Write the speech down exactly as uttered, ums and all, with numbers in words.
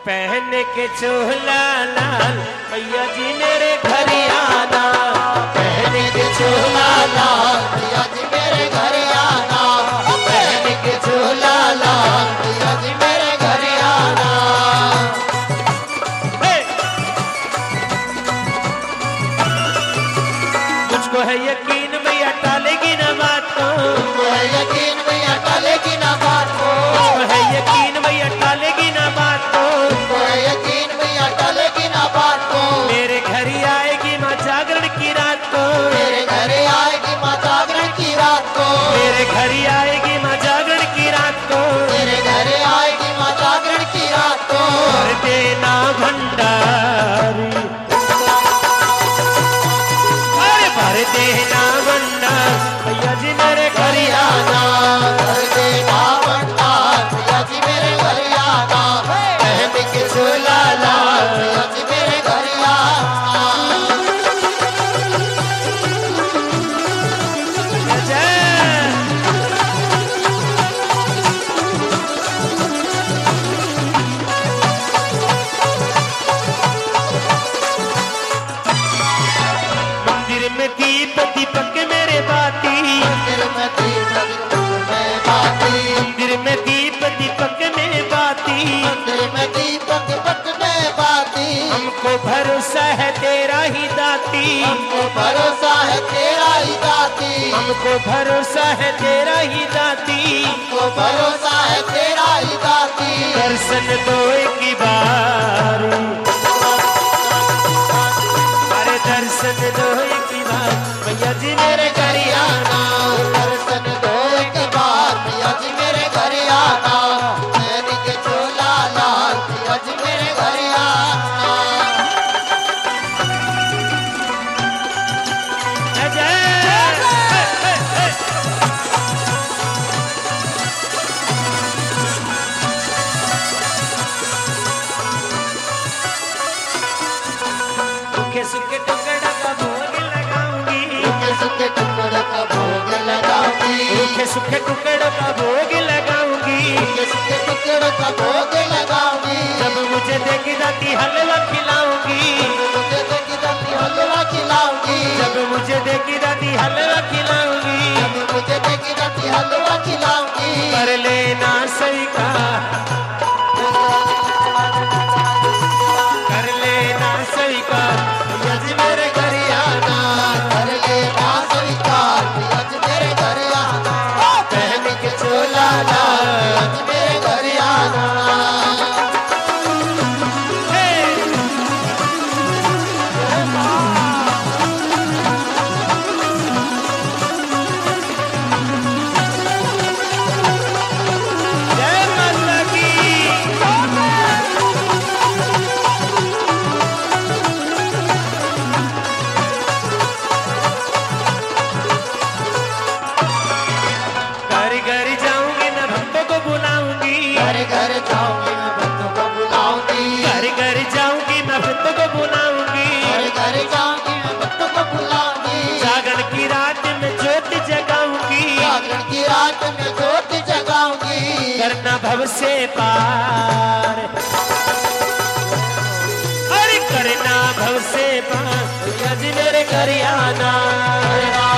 पहन के चोला लाल मैया जी मेरे घर आना, पहन के चोला लाल मैया जी मेरे घर आना, पहन के चोला लाल मैया जी मेरे घर आना। मुझको है यकीन मैया टालेगी ना बात को, मुझको है यकीन मैया टालेगी ना बात को, मुझको है यकीन मैया टालेगी ना बात को, मुझको है यकीन मैया टालेगी ना बात को। मेरे घर आएगी माँ जागरण की रात को, मेरे घर आएगी माँ जागरण की रात को, मेरे घर आएगी माँ जागरण की रात को, मेरे घर आएगी माँ जागरण की रात को। भर देना भंडारी, अरे भर देना भंडार भैया जी मेरे घर आना, भर देना भंडार मैया जी मेरे घर आना, पहन के चोला लाल मैया जी मेरे घर आना। जय मंदिर में दीप दीपक मेरे बाती, मंदिर में दीपक में बाती, मंदिर में दीप दीपक में बाती, मंदिर में दीपक पक में बाती। हमको भरोसा है तेरा ही दाती, हमको भरोसा है तेरा ही दाती, हमको भरोसा है तेरा ही दाती, हमको भरोसा है तेरा ही दाती। दर्शन दो एक बार, अरे दर्शन दो एक बार भैया जी मेरे घर आना, दर्शन दो एक बार मैया जी मेरे घर आना, पहन के चोला लाल मैया जी मेरे घर आना। जय सुखे सुखे टुकड़ा का भोग लगाऊंगी, सूखे सूखे टुकड़ों का भोग लगाऊंगी, सूखे सूखे टुकड़ों का भोग लगाऊंगी, सूखे सूखे टुकड़ों का भोग लगाऊंगी। जब मुझे देखी जाती हलवा खिलाऊंगी, मुझे देखी जाती हलवा खिलाऊंगी, जब मुझे देखी जाती हलवा खिलाऊंगी, जब मुझे देखी जाती हलवा खिलाऊंगी। कर लेना स्वीकार, कर लेना स्वीकार भैया जी मेरे घर आना, कर लेना स्वीकार मैया जी मेरे घर आना, पहन के चोला लाल मैया जी मेरे घर आना। हे! जय माता की। घर घर जाऊंगी मैं भक्तों को बुलाऊंगी, घर घर जाऊंगी मैं भक्तों को बुलाऊंगी, घर घर जाऊंगी मैं भक्तों को बुलाऊंगी, घर घर जाऊंगी मैं भक्तों को बुलाऊंगी। जागरण की रात में ज्योति जगाऊंगी, जागरण की रात में ज्योति जगाऊंगी, करना भव से पार, अरे करना भव से पार भैया जी मेरे घर आना।